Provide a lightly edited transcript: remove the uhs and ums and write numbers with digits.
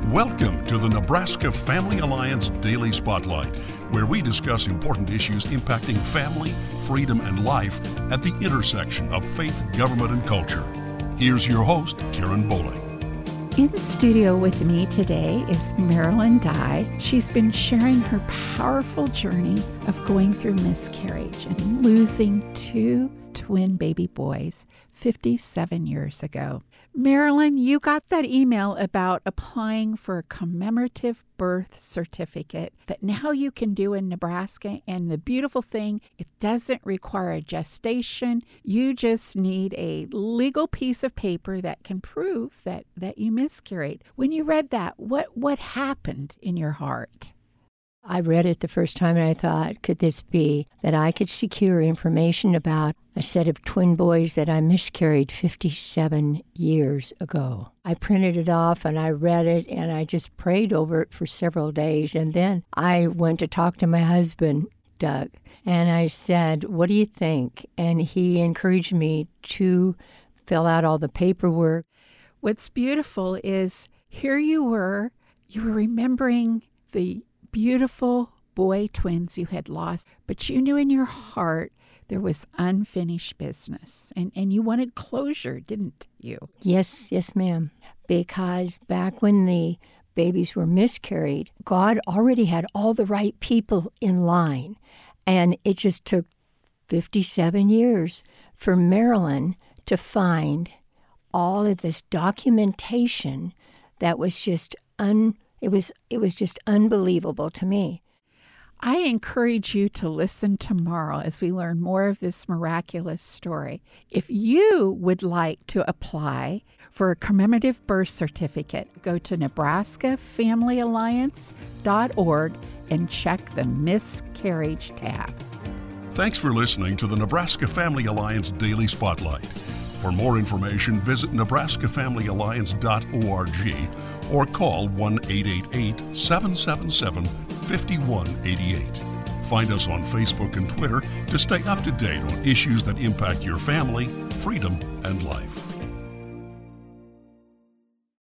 Welcome to the Nebraska Family Alliance Daily Spotlight, where we discuss important issues impacting family, freedom, and life at the intersection of faith, government, and culture. Here's your host, Karen Bowling. In the studio with me today is Marilyn Dye. She's been sharing her powerful journey of going through miscarriage and losing two twin baby boys 57 years ago. Marilyn, you got that email about applying for a commemorative birth certificate that now you can do in Nebraska. And the beautiful thing, it doesn't require a gestation. You just need a legal piece of paper that can prove that you miscarried. When you read that, what happened in your heart? I read it the first time and I thought, could this be that I could secure information about a set of twin boys that I miscarried 57 years ago? I printed it off and I read it and I just prayed over it for several days. And then I went to talk to my husband, Doug, and I said, what do you think? And he encouraged me to fill out all the paperwork. What's beautiful is here you were remembering the beautiful boy twins you had lost, but you knew in your heart there was unfinished business, and you wanted closure, didn't you? Yes, ma'am. Because back when the babies were miscarried, God already had all the right people in line, and it just took 57 years for Marilyn to find all of this documentation that was just It was just unbelievable to me. I encourage you to listen tomorrow as we learn more of this miraculous story. If you would like to apply for a commemorative birth certificate, go to nebraskafamilyalliance.org and check the miscarriage tab. Thanks for listening to the Nebraska Family Alliance Daily Spotlight. For more information, visit nebraskafamilyalliance.org or call 1-888-777-5188. Find us on Facebook and Twitter to stay up to date on issues that impact your family, freedom, and life.